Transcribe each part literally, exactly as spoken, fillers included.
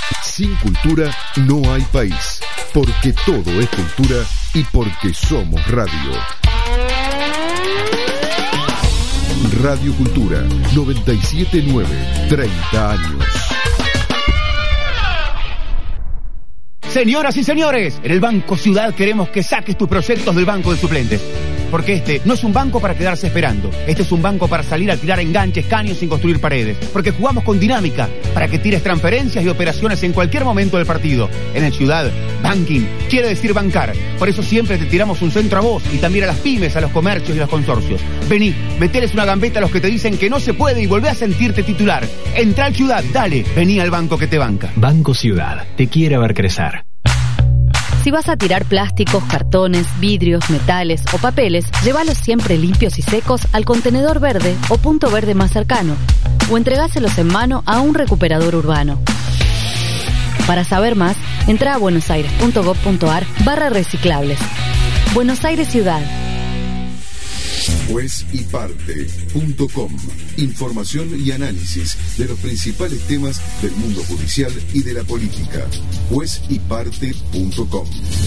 Sin cultura no hay país, porque todo es cultura y porque somos radio. Radio Cultura, noventa y siete punto nueve, treinta años. Señoras y señores, en el Banco Ciudad queremos que saques tus proyectos del banco de suplentes. Porque este no es un banco para quedarse esperando. Este es un banco para salir a tirar enganches, caños sin construir paredes. Porque jugamos con dinámica para que tires transferencias y operaciones en cualquier momento del partido. En el Ciudad, banking quiere decir bancar. Por eso siempre te tiramos un centro a vos y también a las pymes, a los comercios y los consorcios. Vení, meteles una gambeta a los que te dicen que no se puede y volvé a sentirte titular. Entrá al Ciudad, dale, vení al banco que te banca. Banco Ciudad, te quiere ver crecer. Si vas a tirar plásticos, cartones, vidrios, metales o papeles, llévalos siempre limpios y secos al contenedor verde o punto verde más cercano, o entregáselos en mano a un recuperador urbano. Para saber más, entra a buenosaires.gov.ar barra reciclables. Buenos Aires Ciudad. juez y parte punto com. Información y análisis de los principales temas del mundo judicial y de la política. juez y parte punto com.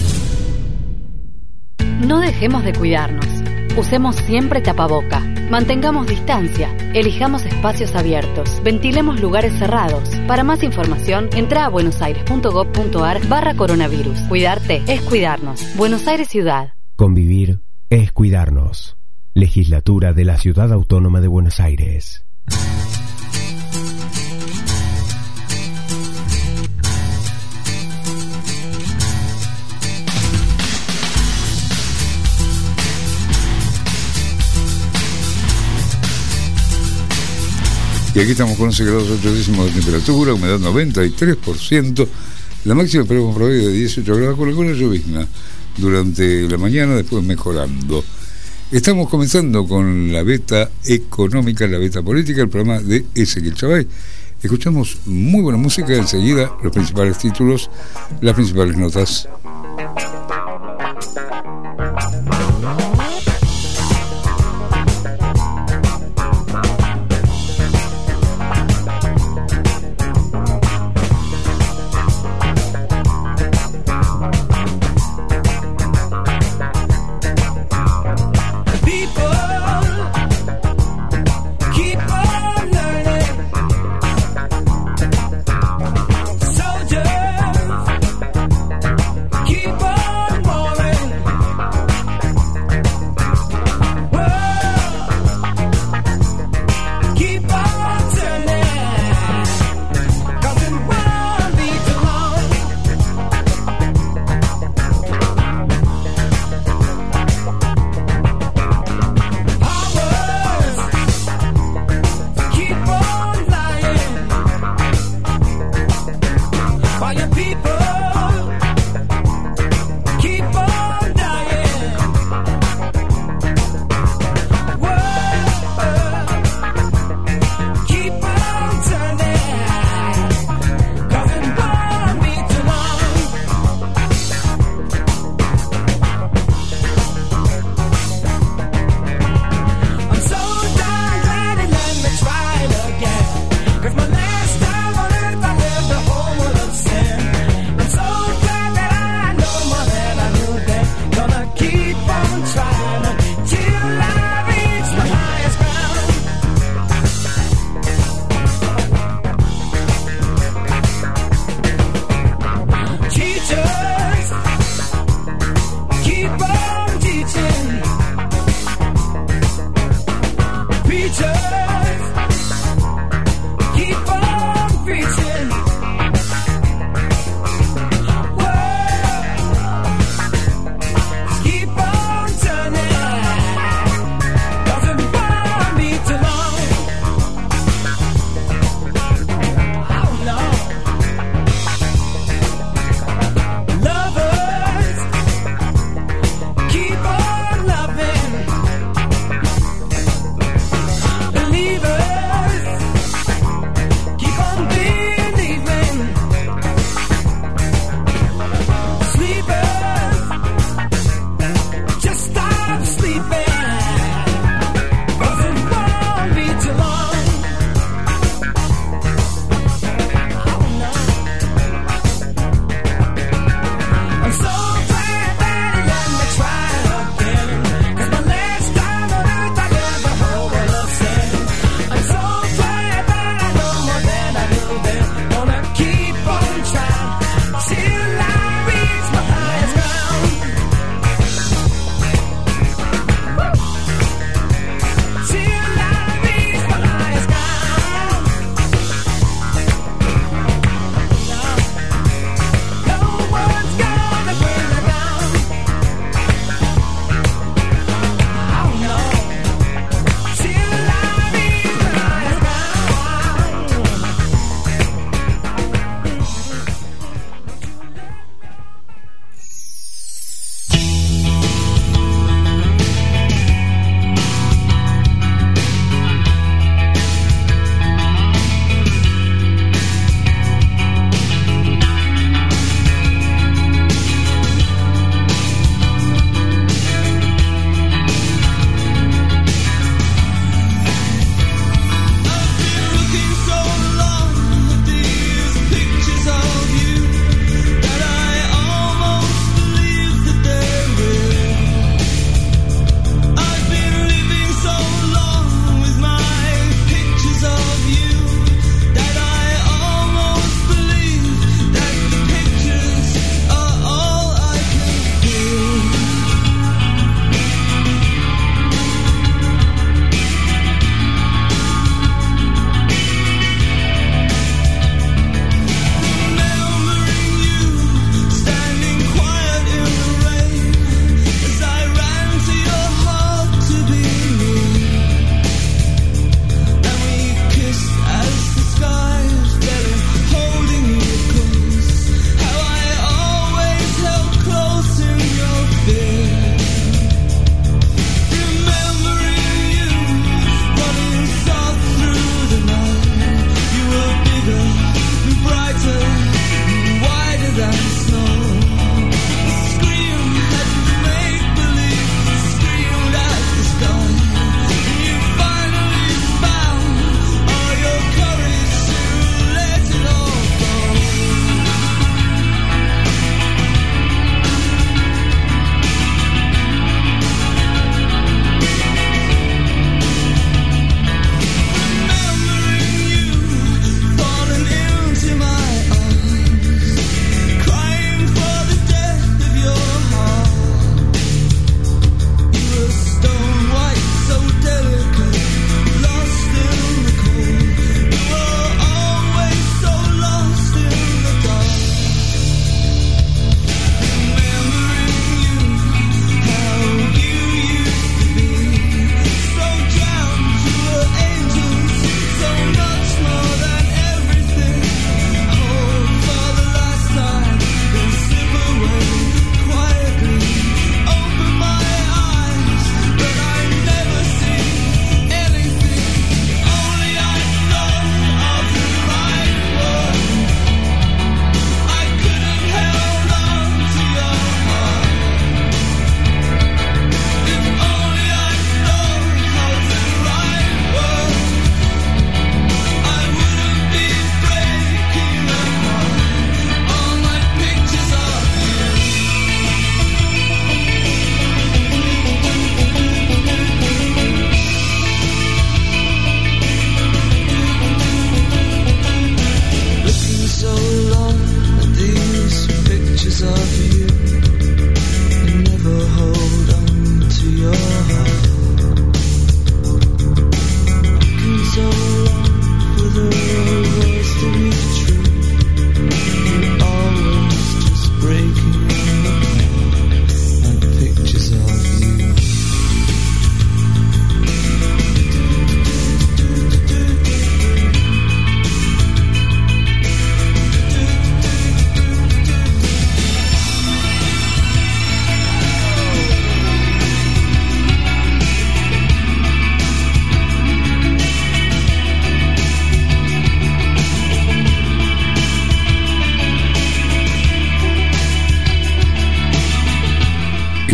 No dejemos de cuidarnos. Usemos siempre tapaboca. Mantengamos distancia. Elijamos espacios abiertos. Ventilemos lugares cerrados. Para más información, entra a buenosaires.gov.ar barra coronavirus. Cuidarte es cuidarnos. Buenos Aires Ciudad. Convivir es cuidarnos. Legislatura de la Ciudad Autónoma de Buenos Aires. Y aquí estamos con once grados ocho décimos de temperatura, humedad noventa y tres por ciento, la máxima esperamos promedio de dieciocho grados con alguna llovizna durante la mañana, después mejorando. Estamos comenzando con la beta económica, la beta política, el programa de Ezequiel Chavay. Escuchamos muy buena música, enseguida los principales títulos, las principales notas.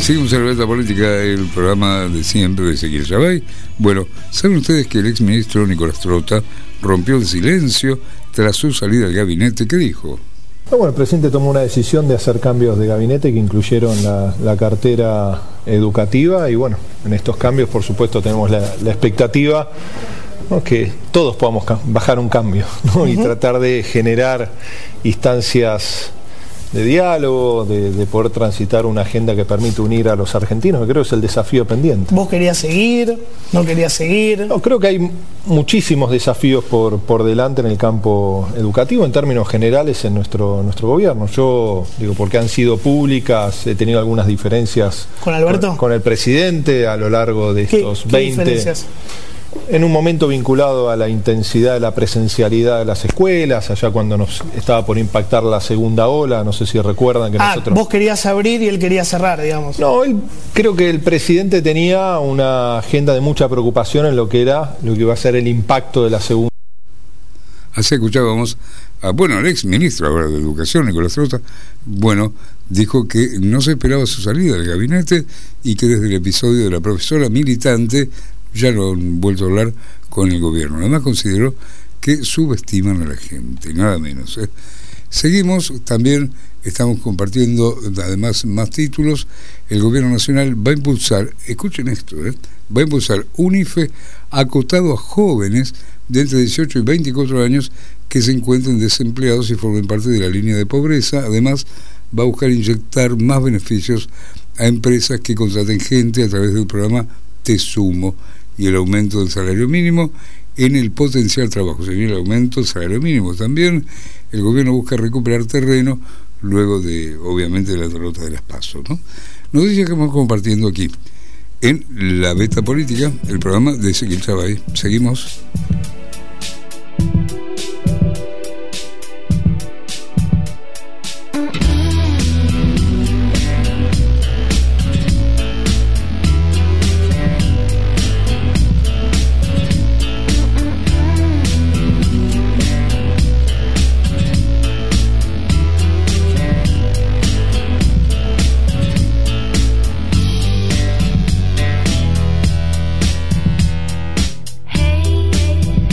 Seguimos en la Beta Política, el programa de siempre de Ezequiel Yabay. Bueno, ¿saben ustedes que el exministro Nicolás Trota rompió el silencio tras su salida del gabinete? ¿Qué dijo? Bueno, el presidente tomó una decisión de hacer cambios de gabinete que incluyeron la, la cartera educativa y bueno, en estos cambios por supuesto tenemos la, la expectativa, ¿no?, que todos podamos bajar un cambio, ¿no? Uh-huh. Y tratar de generar instancias de diálogo, de, de poder transitar una agenda que permite unir a los argentinos, que creo que es el desafío pendiente. ¿Vos querías seguir? ¿No querías seguir? No, creo que hay muchísimos desafíos por, por delante en el campo educativo, en términos generales, en nuestro, nuestro gobierno. Yo digo, porque han sido públicas, he tenido algunas diferencias ¿Con Alberto? Con, con el presidente a lo largo de estos ¿Qué, veinte... ¿Qué diferencias? En un momento vinculado a la intensidad de la presencialidad de las escuelas, allá cuando nos estaba por impactar la segunda ola, no sé si recuerdan que ah, nosotros... vos querías abrir y él quería cerrar, digamos. No, él, creo que el presidente tenía una agenda de mucha preocupación en lo que era, lo que iba a ser el impacto de la segunda. Así escuchábamos a, bueno, el ex ministro ahora de Educación, Nicolás Trota, bueno, dijo que no se esperaba su salida del gabinete y que desde el episodio de la profesora militante ya lo han vuelto a hablar con el gobierno. Además consideró que subestiman a la gente, nada menos, ¿eh? Seguimos, también estamos compartiendo además más títulos. El gobierno nacional va a impulsar, escuchen esto, ¿eh? va a impulsar un I F E acotado a jóvenes de entre dieciocho y veinticuatro años que se encuentren desempleados y formen parte de la línea de pobreza. Además va a buscar inyectar más beneficios a empresas que contraten gente a través del programa Te Sumo y el aumento del salario mínimo en el potencial trabajo. Se viene el aumento del salario mínimo también. El gobierno busca recuperar terreno luego de, obviamente, de la derrota de las PASO, ¿no? Noticias que vamos compartiendo aquí en La Beta Política, el programa de Ezequiel Yabay. Seguimos. Hey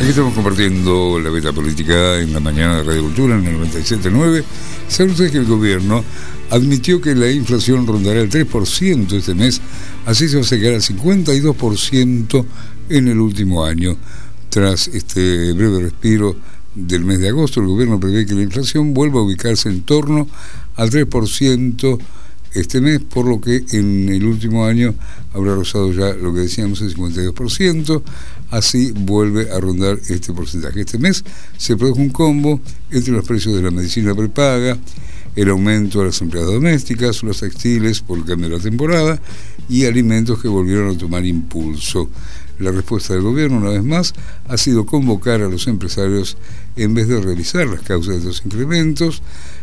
Aquí estamos compartiendo la beta política en la mañana de Radio Cultura en el noventa y siete punto nueve. ¿Saben ustedes que el gobierno admitió que la inflación rondará el tres por ciento este mes? Así se va a llegar al cincuenta y dos por ciento en el último año. Tras este breve respiro del mes de agosto, el gobierno prevé que la inflación vuelva a ubicarse en torno al tres por ciento este mes, por lo que en el último año habrá rozado ya lo que decíamos, el cincuenta y dos por ciento. Así vuelve a rondar este porcentaje. Este mes se produjo un combo entre los precios de la medicina prepaga, el aumento de las empleadas domésticas, los textiles por el cambio de la temporada y alimentos que volvieron a tomar impulso. La respuesta del gobierno, una vez más, ha sido convocar a los empresarios en vez de revisar las causas de estos incrementos.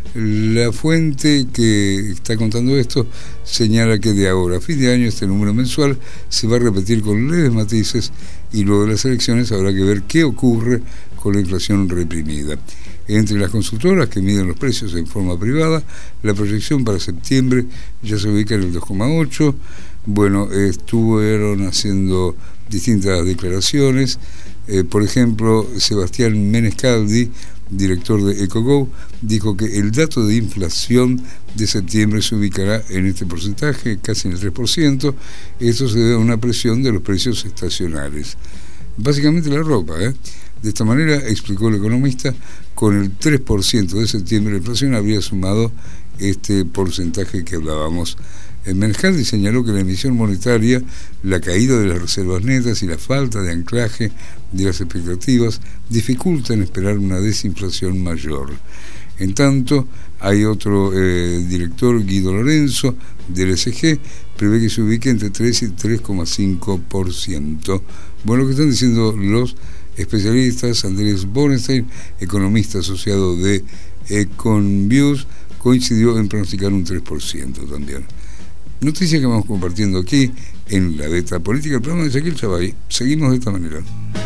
La fuente que está contando esto señala que de ahora a fin de año este número mensual se va a repetir con leves matices y luego de las elecciones habrá que ver qué ocurre con la inflación reprimida. Entre las consultoras que miden los precios en forma privada, la proyección para septiembre ya se ubica en el dos coma ocho. Bueno, estuvieron haciendo distintas declaraciones. Eh, por ejemplo, Sebastián Menescaldi, director de EcoGo, dijo que el dato de inflación de septiembre se ubicará en este porcentaje, casi en el tres por ciento. Esto se debe a una presión de los precios estacionales. Básicamente la ropa, ¿eh? De esta manera, explicó el economista, con el tres por ciento de septiembre la inflación habría sumado este porcentaje que hablábamos. El Menescaldi señaló que la emisión monetaria, la caída de las reservas netas y la falta de anclaje de las expectativas dificultan esperar una desinflación mayor. En tanto, hay otro eh, director, Guido Lorenzo, del E S G, prevé que se ubique entre tres y tres coma cinco por ciento. Bueno, lo que están diciendo los especialistas, Andrés Borenstein, economista asociado de Econviews, coincidió en pronosticar un tres por ciento también. Noticia que vamos compartiendo aquí en la beta política, el programa de Ezequiel Chavay. Seguimos de esta manera.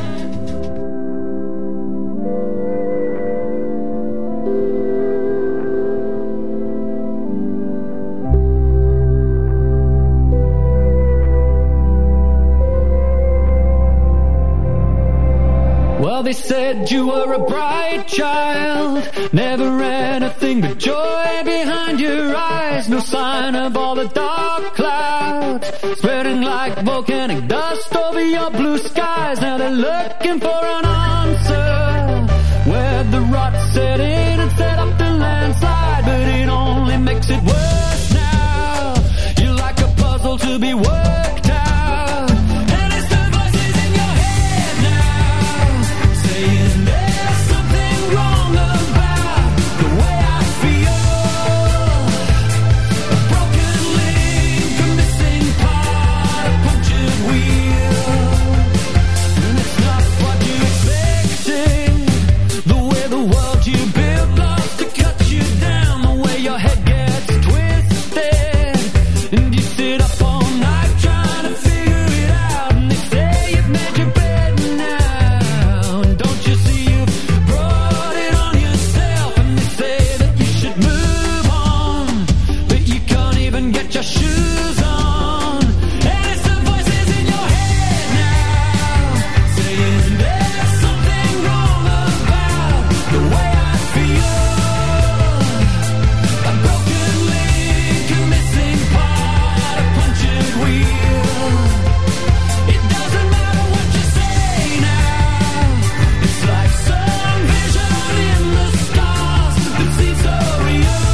Well, they said you were a bright child, never anything but joy behind your eyes, no sign of all the dark clouds spreading like volcanic dust over your blue skies. Now they're looking for an answer where the rot set in and set up the landslide, but it only makes it worse now. You're like a puzzle to be worked out, and it's the voices in your head now saying there's something wrong about the way I feel. A broken link, a missing part, a punctured wheel, and it's not what you expected. The way the world you built loves to cut you down, the way your head gets twisted, and you sit up all night trying to figure it out, and they say you've made your bed now, and don't you see you've brought it on yourself, and they say that you should move on, but you can't even get your shoes on, and it's the voices in your head now saying there's something wrong about the way I feel. A broken link, a missing part, a punctured wheel. It doesn't matter what you say now, it's like some vision in the stars that seems so real.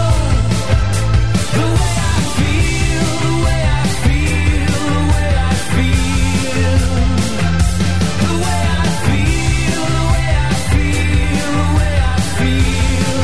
The way I feel, the way I feel, the way I feel. The way I feel, the way I feel, the way I feel.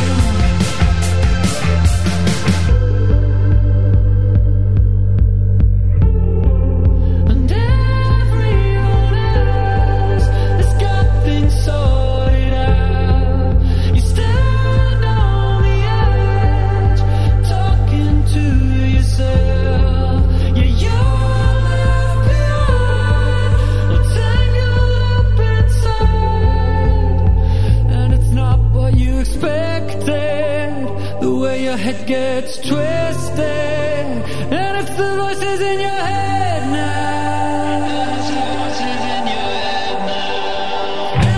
And everyone else has got things sorted out. You stand on the edge, talking to yourself. Yeah, you're left behind, or tangled up inside, and it's not what you expected. The way your head gets twisted, and it's the voices in your head now. It's the voices in your head now.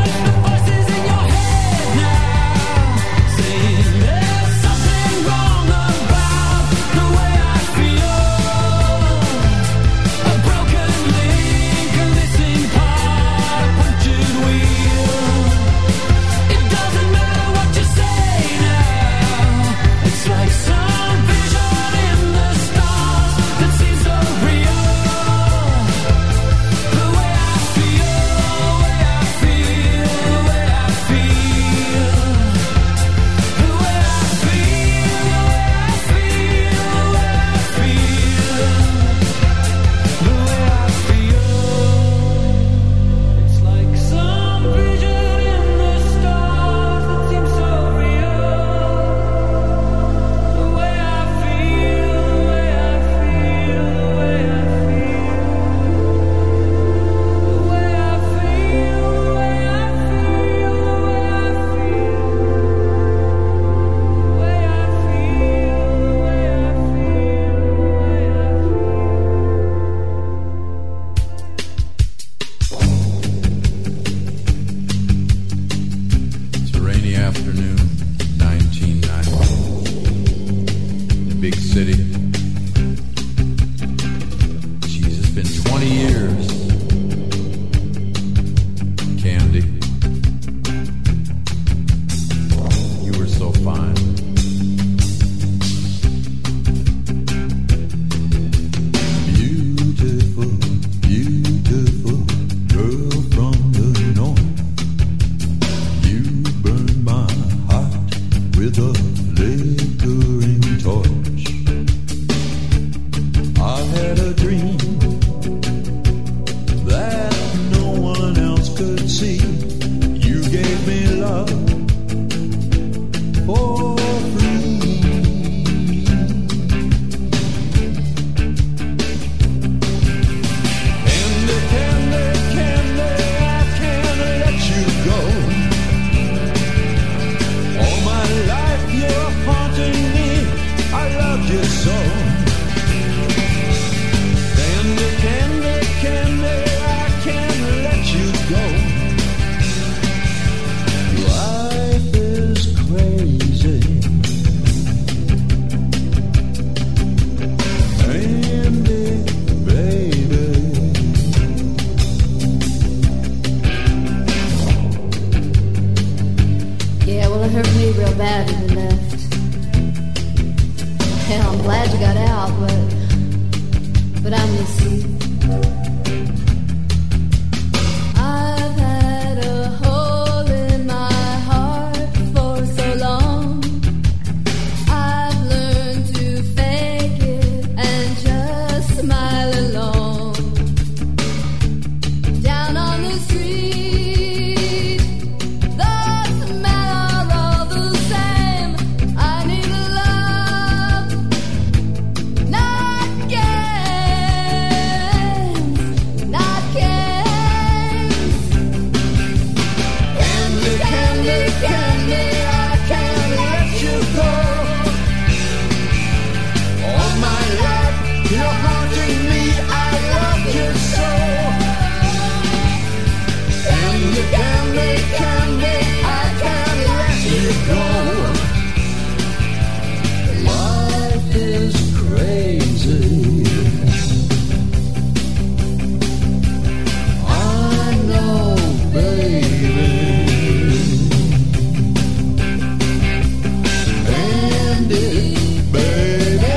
bad that you left. Hell, I'm glad you got out, but but I miss you. I've had a hole in my heart for so long. I've learned to fake it and just smile alone. Down on the street, the smell all the same. I need love, not games, not games. Candy, candy, candy, I can't let you go. All my life, you're haunting me, I love you so. Candy, candy, candy, I can't let you go. Life is crazy. I know, baby. Candy, baby.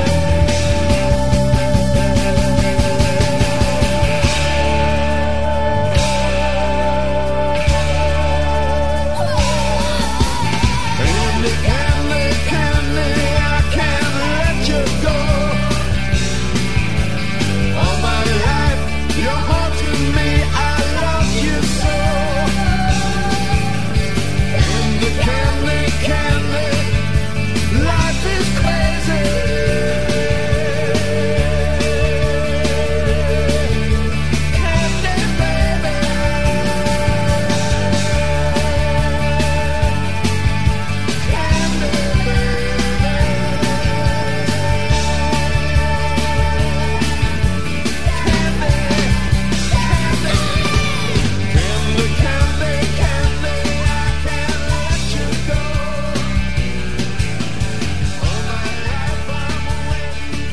Candy, candy, candy, I can't let you go. All my life, you're haunting me, I love you so. Candy, candy, candy, life is crazy. Candy, baby. Candy, candy, candy, I can't let you go. All my life I'm waiting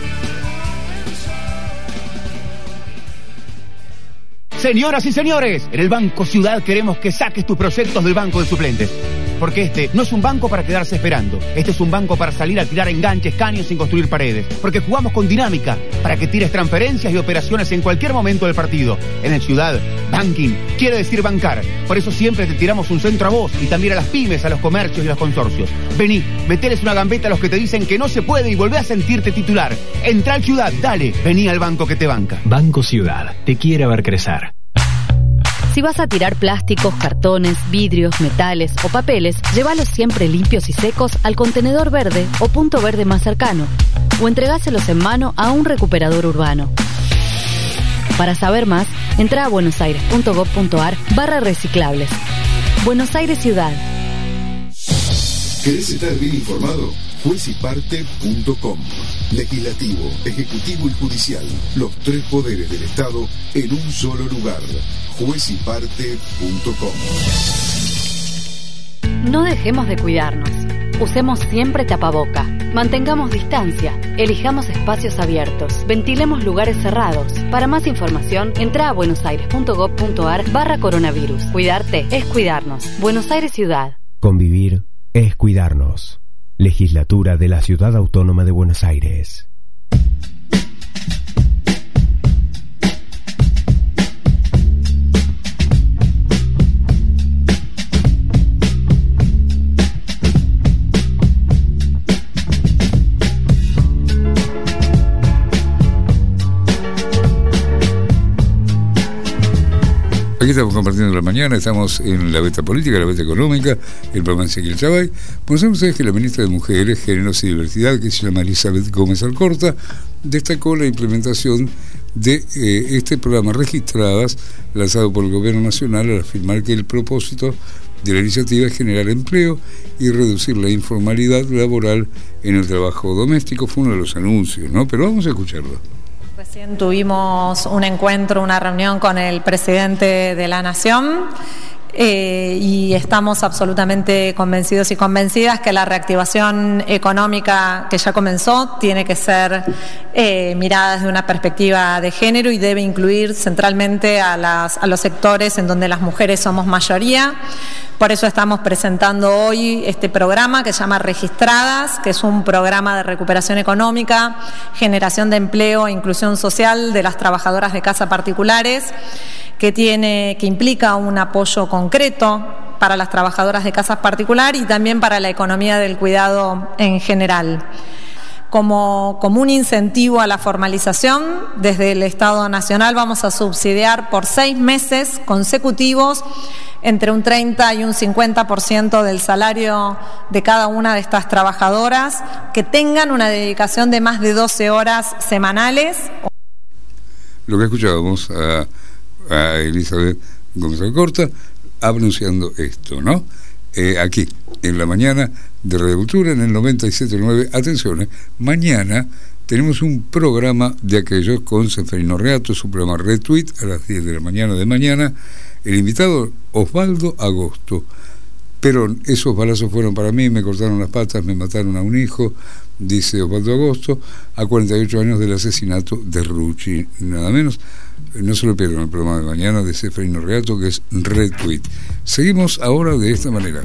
for you. Señoras y señores, en el Banco Ciudad queremos que saques tus proyectos del banco de suplentes. Porque este no es un banco para quedarse esperando. Este es un banco para salir a tirar enganches, caños sin construir paredes. Porque jugamos con dinámica para que tires transferencias y operaciones en cualquier momento del partido. En el Ciudad, banking quiere decir bancar. Por eso siempre te tiramos un centro a vos y también a las pymes, a los comercios y a los consorcios. Vení, meteles una gambeta a los que te dicen que no se puede y volvé a sentirte titular. Entra al Ciudad, dale, vení al banco que te banca. Banco Ciudad, te quiere ver crecer. Si vas a tirar plásticos, cartones, vidrios, metales o papeles, llévalos siempre limpios y secos al contenedor verde o punto verde más cercano, o entregáselos en mano a un recuperador urbano. Para saber más, entra a buenosaires.gov.ar barra reciclables. Buenos Aires Ciudad. ¿Querés estar bien informado? juez y parte punto com. Legislativo, Ejecutivo y Judicial. Los tres poderes del Estado en un solo lugar. juez y parte punto com. No dejemos de cuidarnos. Usemos siempre tapaboca. Mantengamos distancia. Elijamos espacios abiertos. Ventilemos lugares cerrados. Para más información, entra a buenosaires.gov.ar barra coronavirus. Cuidarte es cuidarnos. Buenos Aires Ciudad. Convivir es cuidarnos. Legislatura de la Ciudad Autónoma de Buenos Aires. Aquí estamos compartiendo la mañana, estamos en la beta política, la beta económica, el programa de Ezequiel Chavay. Pues saben ustedes que la ministra de Mujeres, Géneros y Diversidad, que se llama Elizabeth Gómez Alcorta, destacó la implementación de eh, este programa Registradas, lanzado por el Gobierno Nacional, al afirmar que el propósito de la iniciativa es generar empleo y reducir la informalidad laboral en el trabajo doméstico. Fue uno de los anuncios, ¿no? Pero vamos a escucharlo. Recién tuvimos un encuentro, una reunión con el presidente de la Nación eh, y estamos absolutamente convencidos y convencidas que la reactivación económica que ya comenzó tiene que ser eh, mirada desde una perspectiva de género y debe incluir centralmente a, las, a los sectores en donde las mujeres somos mayoría, Por eso estamos presentando hoy este programa que se llama Registradas, que es un programa de recuperación económica, generación de empleo e inclusión social de las trabajadoras de casa particulares, que tiene, que implica un apoyo concreto para las trabajadoras de casas particulares y también para la economía del cuidado en general. Como, como un incentivo a la formalización, desde el Estado Nacional vamos a subsidiar por seis meses consecutivos entre un treinta y un cincuenta por ciento del salario de cada una de estas trabajadoras que tengan una dedicación de más de doce horas semanales. Lo que escuchábamos a, a Elizabeth Gómez Alcorta anunciando esto, ¿no? Eh, aquí, en la mañana de Radio Cultura, en el noventa y siete punto nueve. Atención, eh, mañana tenemos un programa de aquellos con Seferino Reato, su programa Retweet, a las diez de la mañana de mañana. El invitado, Osvaldo Agosto. Pero esos balazos fueron para mí, me cortaron las patas, me mataron a un hijo, dice Osvaldo Agosto, a cuarenta y ocho años del asesinato de Rucci, nada menos. No se lo pierdan el programa de mañana de Seferino Reato, que es Retweet. Seguimos ahora de esta manera.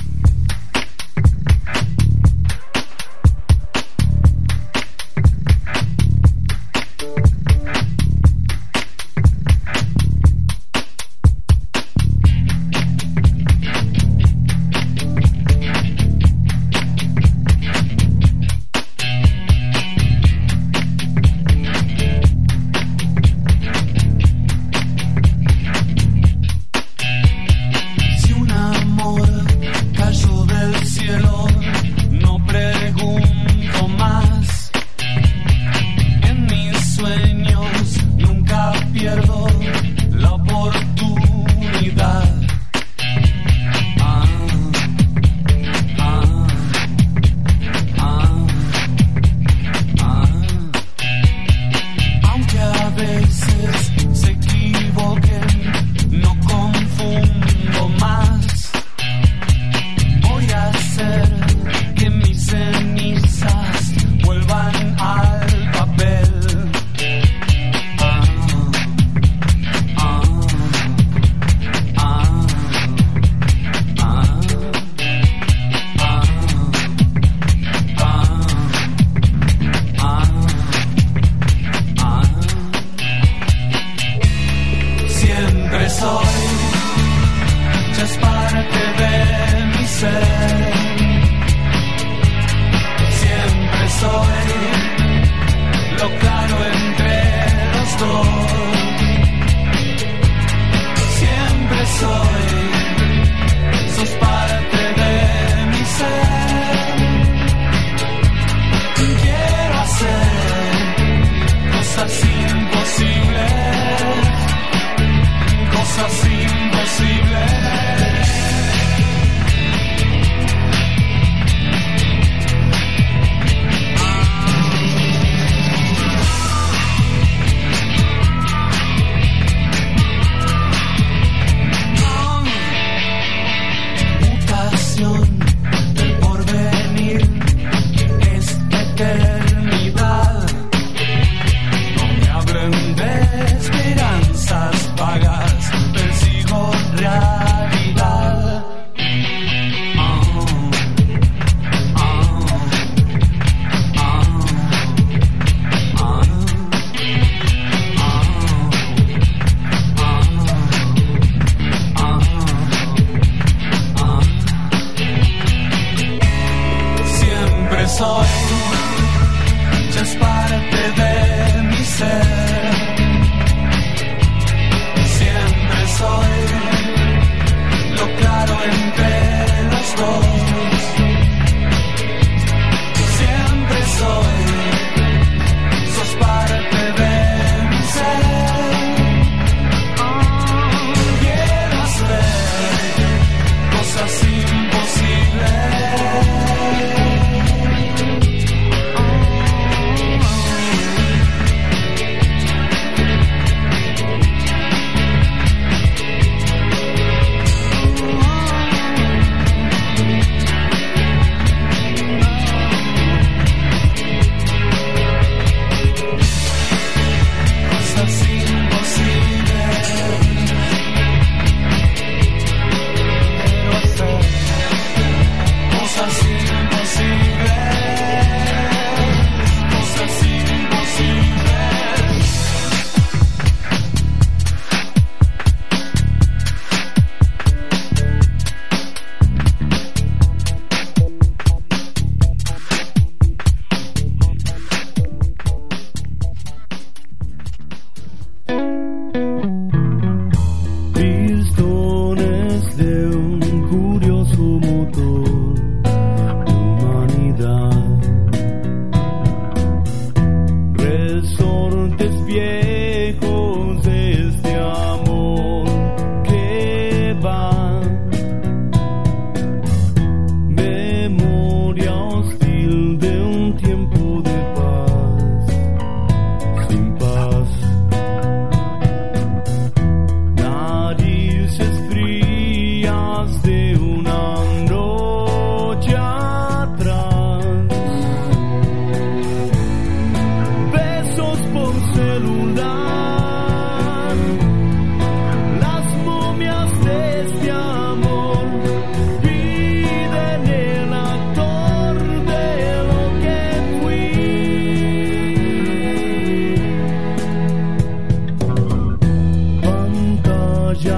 Cosas imposibles.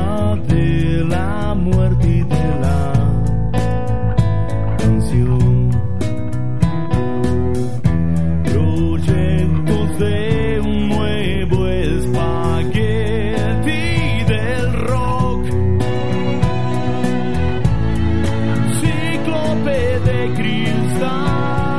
vida, de la muerte y de la canción. Proyectos de un nuevo espagueti del rock. Cíclope de cristal.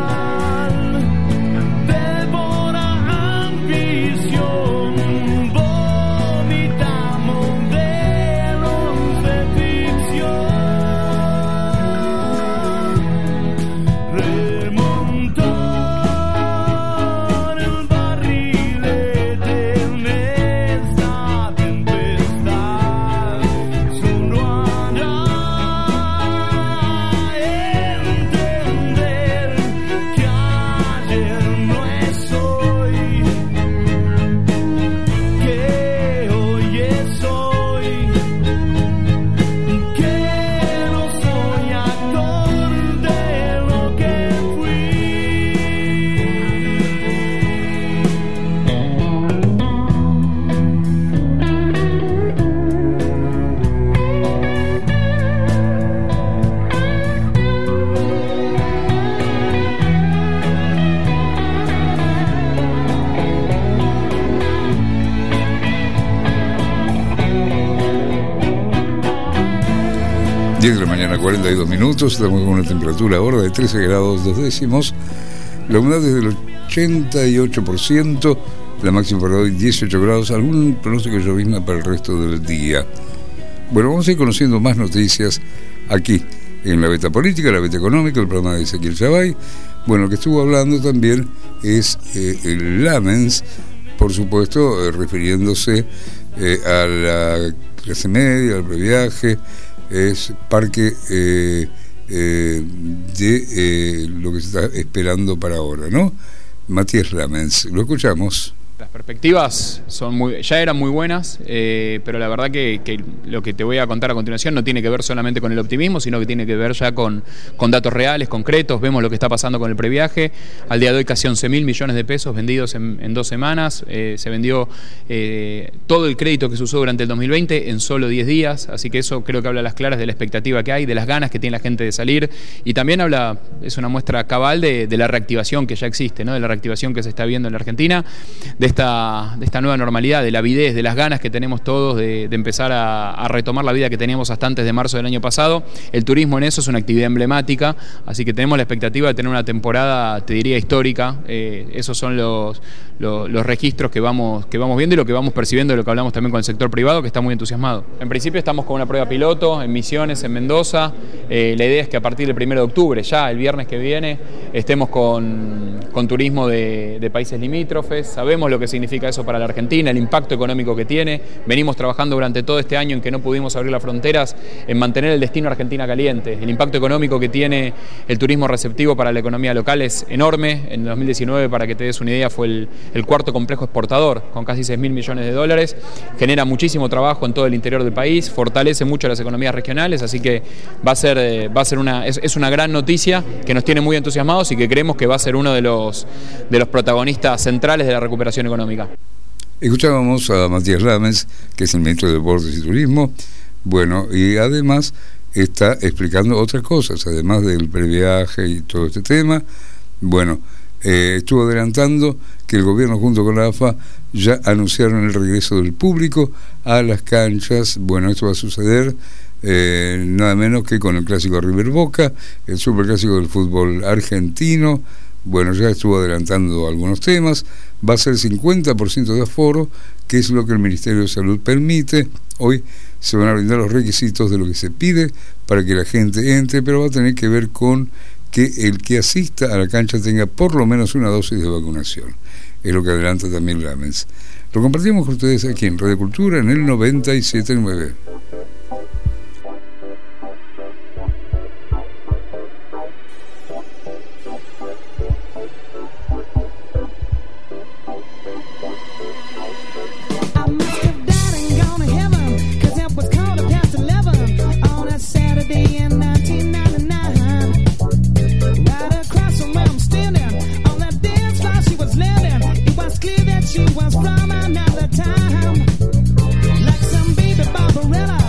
diez de la mañana, cuarenta y dos minutos. Estamos con una temperatura ahora de trece grados dos décimos. La humedad es del ochenta y ocho por ciento. La máxima para hoy dieciocho grados. Algún pronóstico de llovizna para el resto del día. Bueno, vamos a ir conociendo más noticias aquí en la Beta Política, la Beta Económica, el programa de Ezequiel Chavay. Bueno, lo que estuvo hablando también es eh, el Lamens, por supuesto, eh, refiriéndose eh, a la clase media, al previaje. Es parque eh, eh, de eh, lo que se está esperando para ahora, ¿no? Matías Lamens, lo escuchamos. Las perspectivas son muy, ya eran muy buenas, eh, pero la verdad que, que lo que te voy a contar a continuación no tiene que ver solamente con el optimismo, sino que tiene que ver ya con, con datos reales, concretos. Vemos lo que está pasando con el previaje. Al día de hoy casi once mil millones de pesos vendidos en, en dos semanas. Eh, se vendió eh, todo el crédito que se usó durante el dos mil veinte en solo diez días, así que eso creo que habla a las claras de la expectativa que hay, de las ganas que tiene la gente de salir, y también habla, es una muestra cabal de, de la reactivación que ya existe, ¿no? De la reactivación que se está viendo en la Argentina, de esta, de esta nueva normalidad, de la avidez, de las ganas que tenemos todos de, de empezar a, a retomar la vida que teníamos hasta antes de marzo del año pasado. El turismo en eso es una actividad emblemática, así que tenemos la expectativa de tener una temporada, te diría, histórica. Eh, esos son los, los, los registros que vamos, que vamos viendo y lo que vamos percibiendo, de lo que hablamos también con el sector privado, que está muy entusiasmado. En principio estamos con una prueba piloto en Misiones, en Mendoza. Eh, la idea es que a partir del primero de octubre, ya el viernes que viene, estemos con, con turismo de, de países limítrofes. Sabemos lo que significa eso para la Argentina, el impacto económico que tiene. Venimos trabajando durante todo este año en que no pudimos abrir las fronteras, en mantener el destino Argentina caliente. El impacto económico que tiene el turismo receptivo para la economía local es enorme. En dos mil diecinueve, para que te des una idea, fue el, el cuarto complejo exportador, con casi seis mil millones de dólares. Genera muchísimo trabajo en todo el interior del país, fortalece mucho las economías regionales, así que va a ser, eh, va a ser una, es, es una gran noticia que nos tiene muy entusiasmados y que creemos que va a ser uno de los, de los protagonistas centrales de la recuperación económica. Escuchábamos a Matías Lamens, que es el ministro de Deportes y Turismo, bueno, y además está explicando otras cosas, además del previaje y todo este tema. Bueno, eh, estuvo adelantando que el gobierno junto con la A F A ya anunciaron el regreso del público a las canchas. Bueno, esto va a suceder eh, nada menos que con el clásico River Boca, el superclásico del fútbol argentino. Bueno, ya estuvo adelantando algunos temas. Va a ser cincuenta por ciento de aforo, que es lo que el Ministerio de Salud permite. Hoy se van a brindar los requisitos de lo que se pide para que la gente entre, pero va a tener que ver con que el que asista a la cancha tenga por lo menos una dosis de vacunación. Es lo que adelanta también Lamens. Lo compartimos con ustedes aquí en Radio Cultura en el noventa y siete punto nueve. She was from another time, like some baby Barbarella.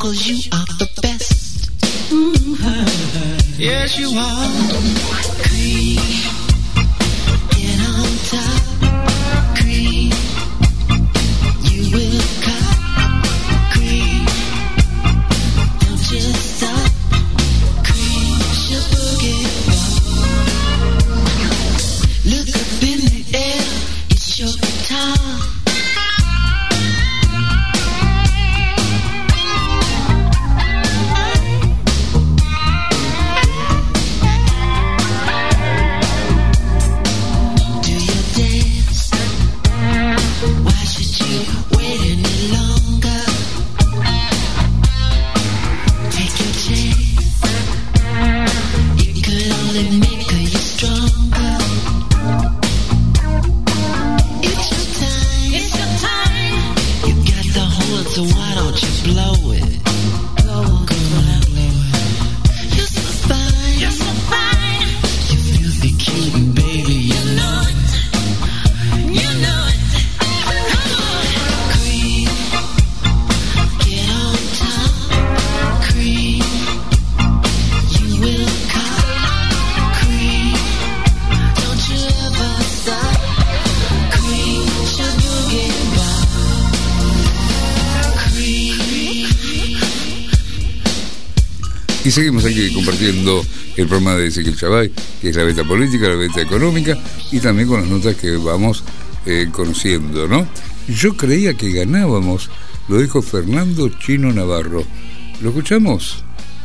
'cause you are the best. Mm-hmm. Yes, you are. Cream, get on top. Cream, you will cut. Cream, don't you stop. Cream, your boogie. Look up in the air, it's your guitar. So why don't you blow it? Blow on, come on, blow it. You're so fine, you're so fine. You filthy cute and baby, you know it. You know it. Come on, cream, get on top. Cream, you will come. Cream, don't you ever stop. Cream, your boogie bar. Y seguimos aquí compartiendo el programa de Ezequiel Chavay, que es la beta política, la beta económica, y también con las notas que vamos eh, conociendo, ¿no? Yo creía que ganábamos, lo dijo Fernando Chino Navarro. ¿Lo escuchamos?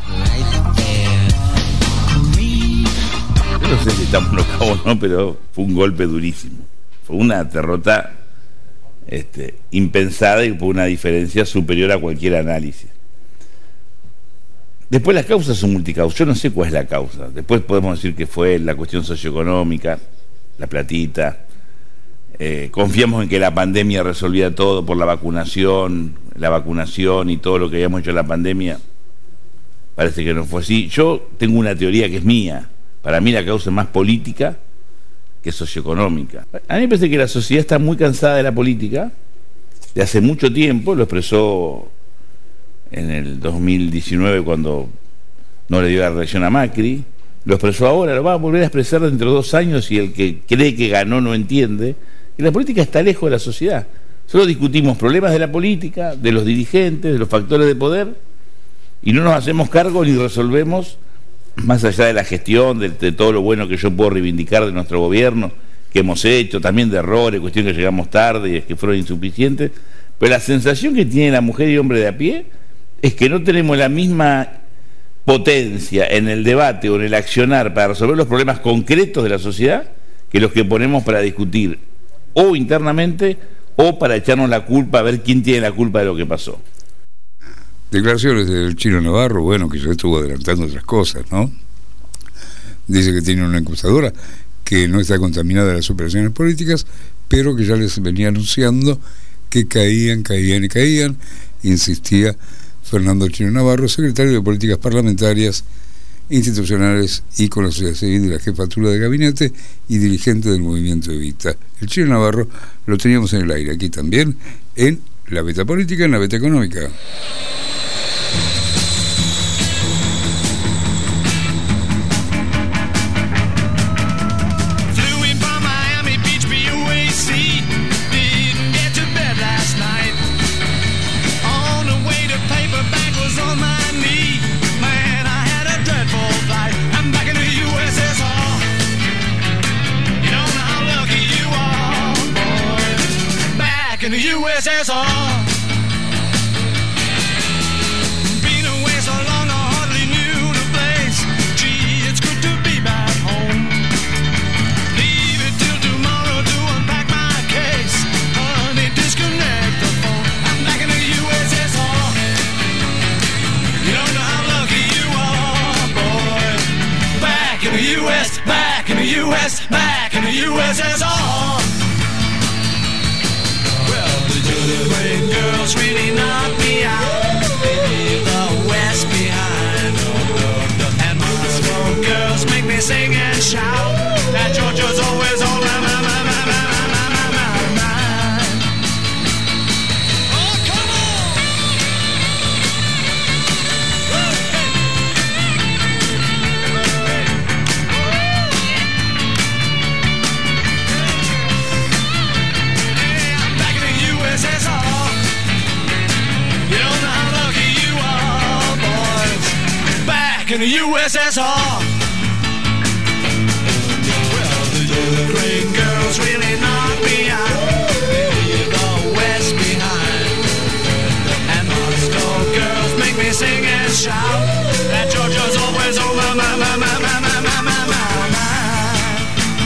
Yo no sé si estamos enojados o no, pero fue un golpe durísimo. Fue una derrota este, impensada y por una diferencia superior a cualquier análisis. Después las causas son multicausas, yo no sé cuál es la causa. Después podemos decir que fue la cuestión socioeconómica, la platita. Eh, confiamos en que la pandemia resolvía todo por la vacunación, la vacunación y todo lo que habíamos hecho en la pandemia. Parece que no fue así. Yo tengo una teoría que es mía. Para mí la causa es más política que socioeconómica. A mí me parece que la sociedad está muy cansada de la política, de hace mucho tiempo, lo expresó en el dos mil diecinueve cuando no le dio la reelección a Macri, lo expresó ahora, lo va a volver a expresar dentro de dos años y el que cree que ganó no entiende. Y la política está lejos de la sociedad. Solo discutimos problemas de la política, de los dirigentes, de los factores de poder, y no nos hacemos cargo ni resolvemos, más allá de la gestión, de, de todo lo bueno que yo puedo reivindicar de nuestro gobierno, que hemos hecho, también de errores, cuestiones que llegamos tarde y que fueron insuficientes, pero la sensación que tiene la mujer y hombre de a pie es que no tenemos la misma potencia en el debate o en el accionar para resolver los problemas concretos de la sociedad que los que ponemos para discutir o internamente o para echarnos la culpa, a ver quién tiene la culpa de lo que pasó. Declaraciones del Chino Navarro, bueno, que ya estuvo adelantando otras cosas, ¿no? Dice que tiene una encuestadora que no está contaminada de las operaciones políticas, pero que ya les venía anunciando que caían, caían y caían. Insistía Fernando Chino Navarro, secretario de Políticas Parlamentarias, Institucionales y con la sociedad civil de la Jefatura de Gabinete y dirigente del Movimiento Evita. El Chino Navarro lo teníamos en el aire, aquí también, en la beta política, en la beta económica. In the U S S R, been away so long I hardly knew the place. Gee, it's good to be back home. Leave it till tomorrow to unpack my case. Honey, disconnect the phone. I'm back in the U S S R. You don't know how lucky you are, boy. Back in the U S, back in the U S, back in the U S S R. The great girls really knock me out. They leave the West behind. And Moscow girls make me sing and shout. That Georgia's always on my, my, my, my, my, my, my, my mind. Oh, come on! in the U S S R. Well, the Ukraine girls really knock me out. They leave the West behind. And Moscow girls make me sing and shout that Georgia's always on my, my, my, my, my, my, my, my, my, my.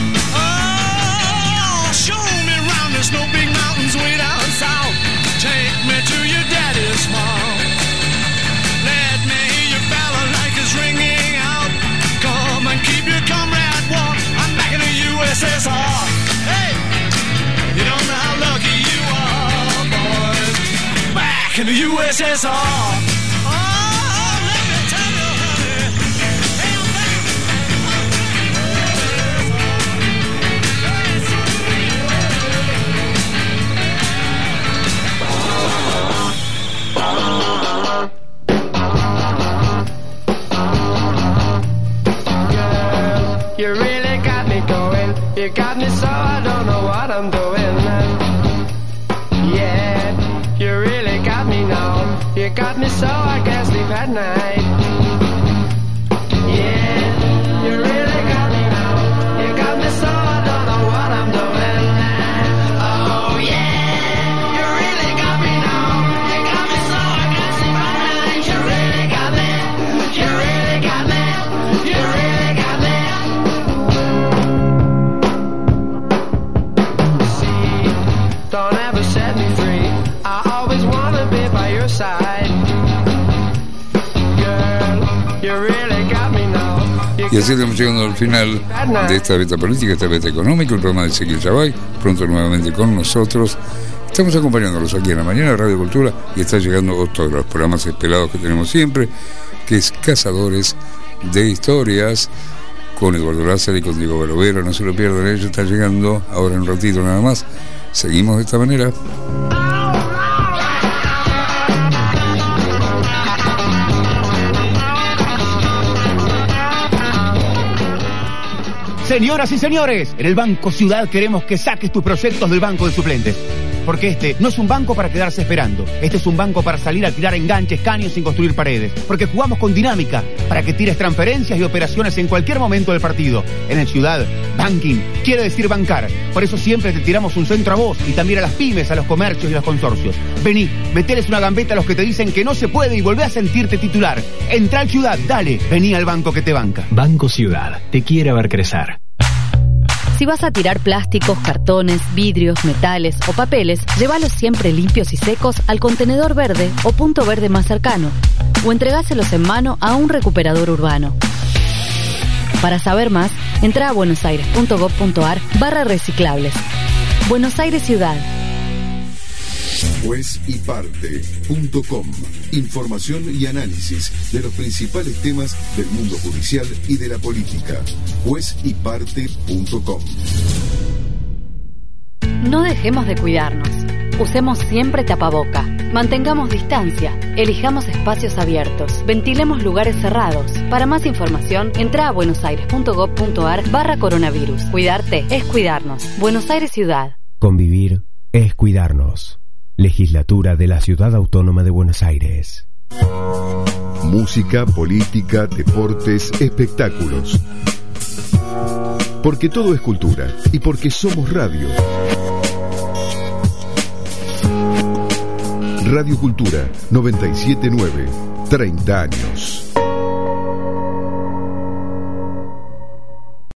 Oh, show me round the snow big mountains way down south. Take me to your daddy's farm. Let me hear your balalaikas ringing out. Come and keep your comrade warm. I'm back in the U S S R. Hey, you don't know how lucky you are, boys. Back in the U S S R. Oh, let me tell you, honey. Hey, I'm back. You really got me going. You got me so I don't know what I'm doing. Yeah, you really got me now. You got me so I can't sleep at night. Yeah, you really got me now. You got me so I don't know what I'm doing. Oh yeah, you really got me now. You got me so I can't sleep at night. You really got me. You really got me. You really got me. Don't ever set me free. I always wanna be by your side. Girl, you really got me now. Y así estamos llegando al final de esta beta política, esta beta económica, el programa de Ezequiel Chavay, pronto nuevamente con nosotros. Estamos acompañándolos aquí en la mañana de Radio Cultura y está llegando otro de los programas esperados que tenemos siempre, que es Cazadores de Historias, con Eduardo Lázaro y con Diego Balovero. No se lo pierdan, ellos está llegando ahora en un ratito nada más. Seguimos de esta manera. Señoras y señores, en el Banco Ciudad queremos que saques tus proyectos del banco de suplentes. Porque este no es un banco para quedarse esperando. Este es un banco para salir a tirar enganches, caños sin construir paredes. Porque jugamos con dinámica para que tires transferencias y operaciones en cualquier momento del partido. En el Ciudad, banking quiere decir bancar. Por eso siempre te tiramos un centro a vos y también a las pymes, a los comercios y a los consorcios. Vení, meteles una gambeta a los que te dicen que no se puede y volvé a sentirte titular. Entra al Ciudad, dale, vení al banco que te banca. Banco Ciudad, te quiere ver crecer. Si vas a tirar plásticos, cartones, vidrios, metales o papeles, llévalos siempre limpios y secos al contenedor verde o punto verde más cercano, o entregáselos en mano a un recuperador urbano. Para saber más, entra a buenosaires.gov.ar barra reciclables. Buenos Aires Ciudad. juez y parte punto com. Información y análisis de los principales temas del mundo judicial y de la política. juez y parte punto com. No dejemos de cuidarnos. Usemos siempre tapaboca. Mantengamos distancia. Elijamos espacios abiertos. Ventilemos lugares cerrados. Para más información, entra a buenosaires.gov.ar barra coronavirus. Cuidarte es cuidarnos. Buenos Aires Ciudad. Convivir es cuidarnos. Legislatura de la Ciudad Autónoma de Buenos Aires. Música, política, deportes, espectáculos. Porque todo es cultura y porque somos radio. Radio Cultura noventa y siete punto nueve, treinta años.